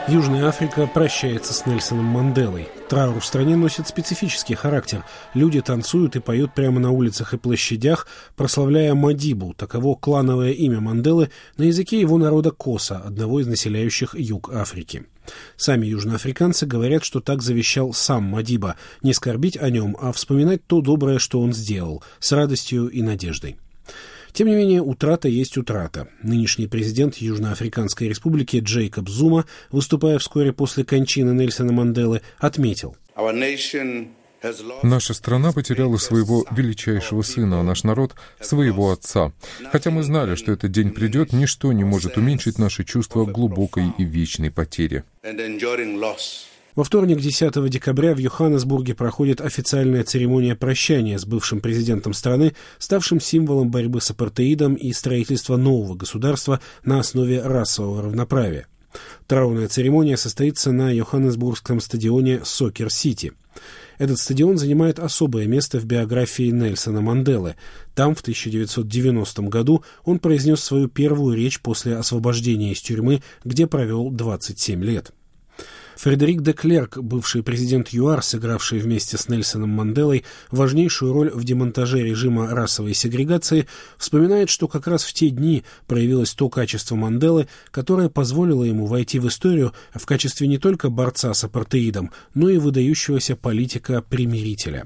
Южная Африка прощается с Нельсоном Манделой. Траур в стране носит специфический характер. Люди танцуют и поют прямо на улицах и площадях, прославляя Мадибу, таково клановое имя Манделы на языке его народа Коса, одного из населяющих юг Африки. Сами южноафриканцы говорят, что так завещал сам Мадиба, не скорбить о нем, а вспоминать то доброе, что он сделал, с радостью и надеждой. Тем не менее, утрата есть утрата. Нынешний президент Южноафриканской республики Джейкоб Зума, выступая вскоре после кончины Нельсона Манделы, отметил: «Наша страна потеряла своего величайшего сына, а наш народ — своего отца. Хотя мы знали, что этот день придет, ничто не может уменьшить наши чувства глубокой и вечной потери». Во вторник, 10 декабря, в Йоханнесбурге проходит официальная церемония прощания с бывшим президентом страны, ставшим символом борьбы с апартеидом и строительства нового государства на основе расового равноправия. Траурная церемония состоится на Йоханнесбургском стадионе Сокер-Сити. Этот стадион занимает особое место в биографии Нельсона Манделы. Там, в 1990 году, он произнес свою первую речь после освобождения из тюрьмы, где провел 27 лет. Фредерик де Клерк, бывший президент ЮАР, сыгравший вместе с Нельсоном Манделой важнейшую роль в демонтаже режима расовой сегрегации, вспоминает, что как раз в те дни проявилось то качество Манделы, которое позволило ему войти в историю в качестве не только борца с апартеидом, но и выдающегося политика-примирителя.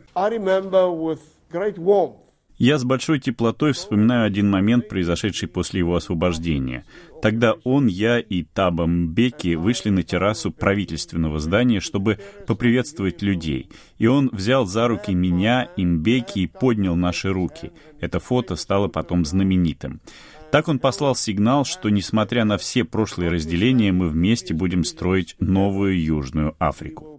Я с большой теплотой вспоминаю один момент, произошедший после его освобождения. Тогда он, я и Таба Мбеки вышли на террасу правительственного здания, чтобы поприветствовать людей. И он взял за руки меня и Мбеки и поднял наши руки. Это фото стало потом знаменитым. Так он послал сигнал, что, несмотря на все прошлые разделения, мы вместе будем строить новую Южную Африку.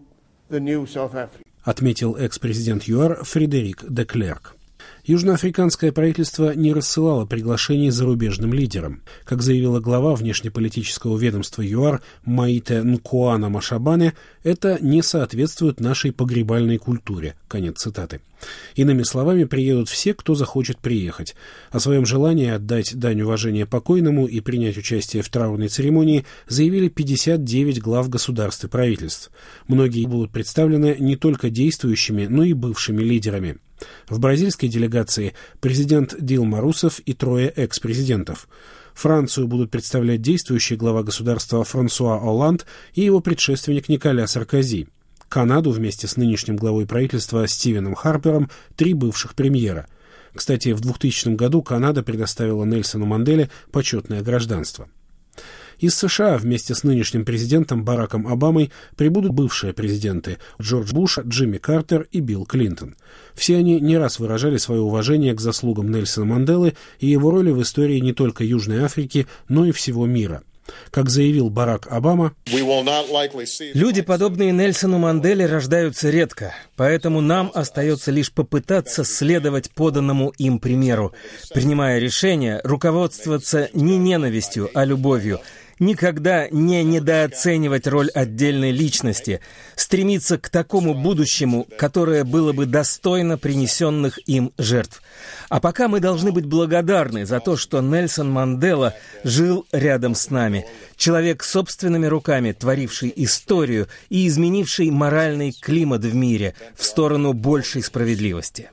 Отметил экс-президент ЮАР Фредерик де Клерк. Южноафриканское правительство не рассылало приглашений зарубежным лидерам. Как заявила глава внешнеполитического ведомства ЮАР Маите Нкоана Машабане, это не соответствует нашей погребальной культуре. Конец цитаты. Иными словами, приедут все, кто захочет приехать. О своем желании отдать дань уважения покойному и принять участие в траурной церемонии заявили 59 глав государств и правительств. Многие будут представлены не только действующими, но и бывшими лидерами. В бразильской делегации президент Дилма Русефф и 3 экс-президентов. Францию будут представлять действующий глава государства Франсуа Олланд и его предшественник Николя Саркози. Канаду вместе с нынешним главой правительства Стивеном Харпером 3 бывших премьера. Кстати, в 2000 году Канада предоставила Нельсону Манделе почетное гражданство. Из США вместе с нынешним президентом Бараком Обамой прибудут бывшие президенты Джордж Буш, Джимми Картер и Билл Клинтон. Все они не раз выражали свое уважение к заслугам Нельсона Манделы и его роли в истории не только Южной Африки, но и всего мира. Как заявил Барак Обама, «Люди, подобные Нельсону Манделе, рождаются редко, поэтому нам остается лишь попытаться следовать поданному им примеру, принимая решения, руководствоваться не ненавистью, а любовью, никогда не недооценивать роль отдельной личности, стремиться к такому будущему, которое было бы достойно принесенных им жертв. А пока мы должны быть благодарны за то, что Нельсон Мандела жил рядом с нами, человек собственными руками, творивший историю и изменивший моральный климат в мире в сторону большей справедливости»,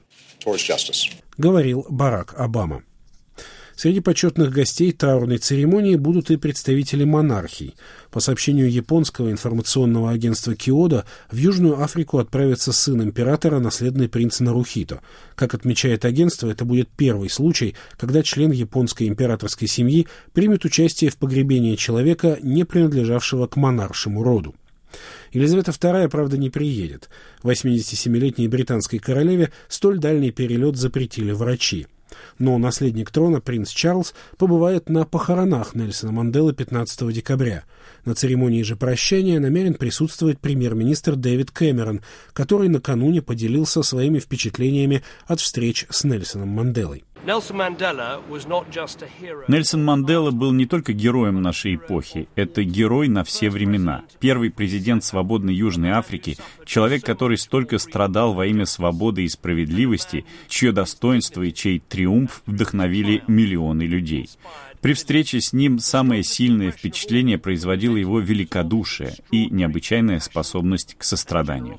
говорил Барак Обама. Среди почетных гостей траурной церемонии будут и представители монархий. По сообщению японского информационного агентства Киодо, в Южную Африку отправится сын императора, наследный принц Нарухито. Как отмечает агентство, это будет первый случай, когда член японской императорской семьи примет участие в погребении человека, не принадлежавшего к монаршему роду. Елизавета II, правда, не приедет. 87-летней британской королеве столь дальний перелет запретили врачи. Но наследник трона, принц Чарльз, побывает на похоронах Нельсона Манделы 15 декабря. На церемонии же прощания намерен присутствовать премьер-министр Дэвид Кэмерон, который накануне поделился своими впечатлениями от встреч с Нельсоном Манделой. Нельсон Мандела был не только героем нашей эпохи, это герой на все времена. Первый президент свободной Южной Африки, человек, который столько страдал во имя свободы и справедливости, чье достоинство и чей триумф вдохновили миллионы людей. При встрече с ним самое сильное впечатление производило его великодушие и необычайная способность к состраданию.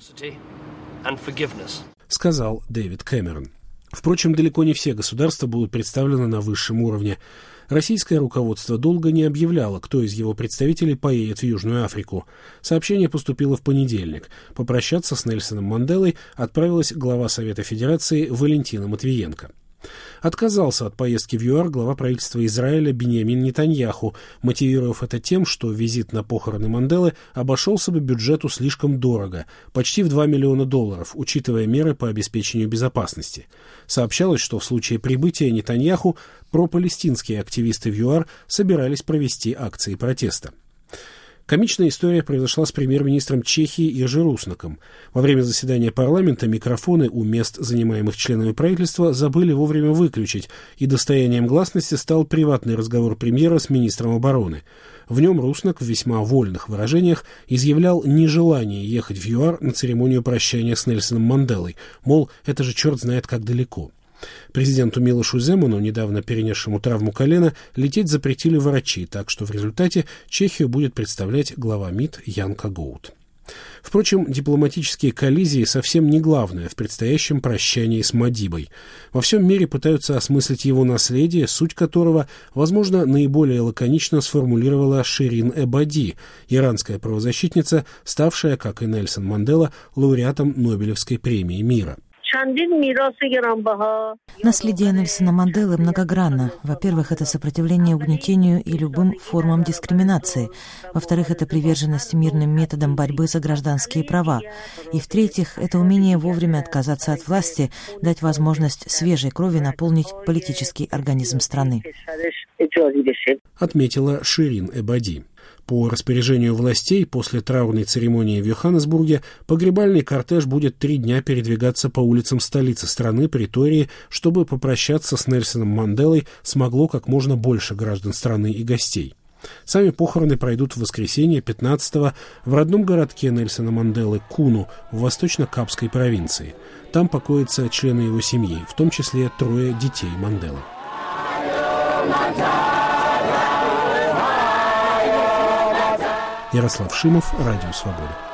Сказал Дэвид Кэмерон. Впрочем, далеко не все государства будут представлены на высшем уровне. Российское руководство долго не объявляло, кто из его представителей поедет в Южную Африку. Сообщение поступило в понедельник. Попрощаться с Нельсоном Манделой отправилась глава Совета Федерации Валентина Матвиенко. Отказался от поездки в ЮАР глава правительства Израиля Биньямин Нетаньяху, мотивировав это тем, что визит на похороны Манделы обошелся бы бюджету слишком дорого, почти в $2 миллиона, учитывая меры по обеспечению безопасности. Сообщалось, что в случае прибытия Нетаньяху пропалестинские активисты в ЮАР собирались провести акции протеста. Комичная история произошла с премьер-министром Чехии Иржи Руснаком. Во время заседания парламента микрофоны у мест, занимаемых членами правительства, забыли вовремя выключить, и достоянием гласности стал приватный разговор премьера с министром обороны. В нем Руснак в весьма вольных выражениях изъявлял нежелание ехать в ЮАР на церемонию прощания с Нельсоном Манделой, мол, это же черт знает как далеко. Президенту Милошу Земану, недавно перенесшему травму колена, лететь запретили врачи, так что в результате Чехию будет представлять глава МИД Ян Кагоут. Впрочем, дипломатические коллизии совсем не главное в предстоящем прощании с Мадибой. Во всем мире пытаются осмыслить его наследие, суть которого, возможно, наиболее лаконично сформулировала Ширин Эбади, иранская правозащитница, ставшая, как и Нельсон Мандела, лауреатом Нобелевской премии мира. Наследие Нельсона Манделы многогранно. Во-первых, это сопротивление угнетению и любым формам дискриминации. Во-вторых, это приверженность мирным методам борьбы за гражданские права. И в-третьих, это умение вовремя отказаться от власти, дать возможность свежей крови наполнить политический организм страны. Отметила Ширин Эбади. По распоряжению властей, после траурной церемонии в Йоханнесбурге погребальный кортеж будет 3 дня передвигаться по улицам столицы страны, Претории, чтобы попрощаться с Нельсоном Манделой смогло как можно больше граждан страны и гостей. Сами похороны пройдут в воскресенье 15-го в родном городке Нельсона Манделы Куну в восточно-капской провинции. Там покоятся члены его семьи, в том числе 3 детей Манделы. Ярослав Шимов, Радио Свобода.